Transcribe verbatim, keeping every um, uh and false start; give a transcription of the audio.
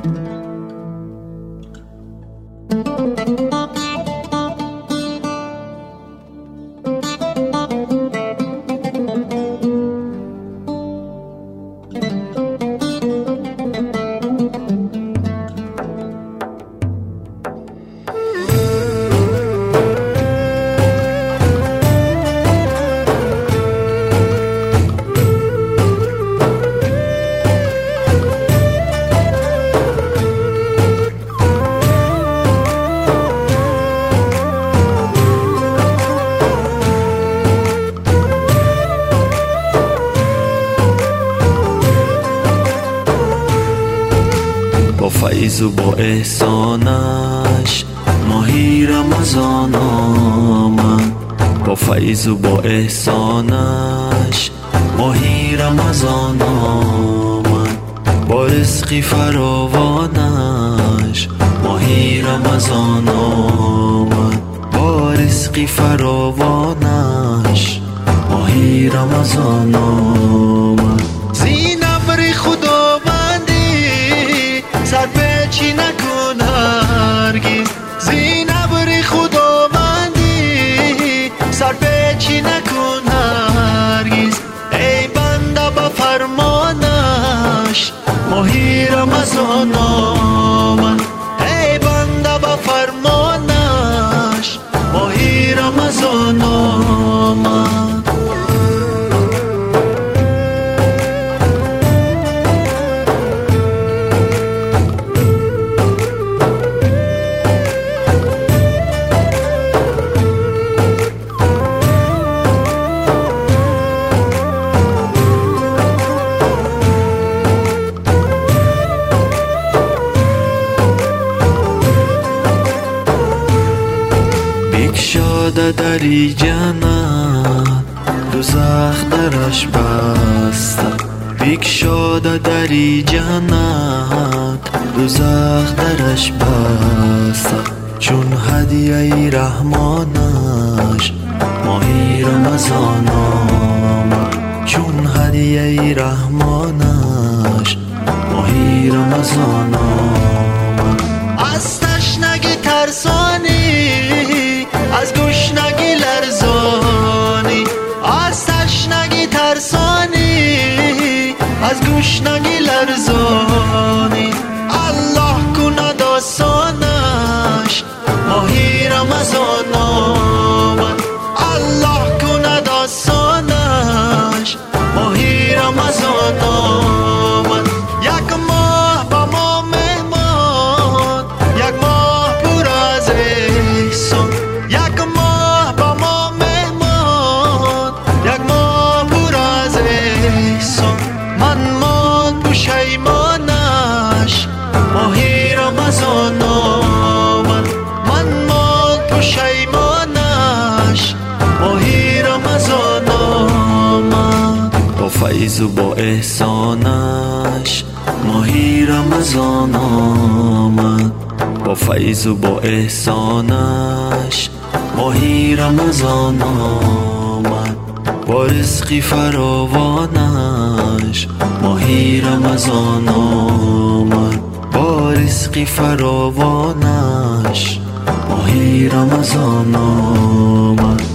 با فیض و با احسانش ماهی رمضان آمد، با فیض و با احسانش ماهی رمضان آمد، با رزقی فراوانش ماهی رمضان آمد، با رزقی فراوانش ماهی رمضان آمد. زین امر خداوندی سر پیچی نکن هرگز، زین امر خداوندی سر پیچی نکن هرگز، ای بنده با فرمانش ماهی رمضان آمد، ای بنده با فرمانش ماهی رمضان آمد. بگشاده دری جنت دوزخ درش بسته، بگشاده دری جنت دوزخ درش بسته، چون هدیه رحمانش ماهی رمضان آمد، چون هدیه رحمانش ماهی رمضان آمد. از تشنگی ترسانی، از گشنگی لرزانی، از تشنگی ترسانی، از گشنگی لرزانی، الله کند آسانش ماهی رمضان آمد، الله کند آسانش ماهی رمضان آمد. یک ماه با ما مهمان، یک ماه پر از احسان، یک ماه با ما مهمان، یک ماه پر از احسان، من مان پشیمانش ماهی رمضان آمد، من مان پشیمانش ماهی رمضان آمد. با فیض و با احسانش ماهی رمضان آمد، با فیض و با احسانش ماهی رمضان آمد، با رزقی فراوانش ماهی رمضان آمد، با رزقی فراوانش ماهی رمضان آمد.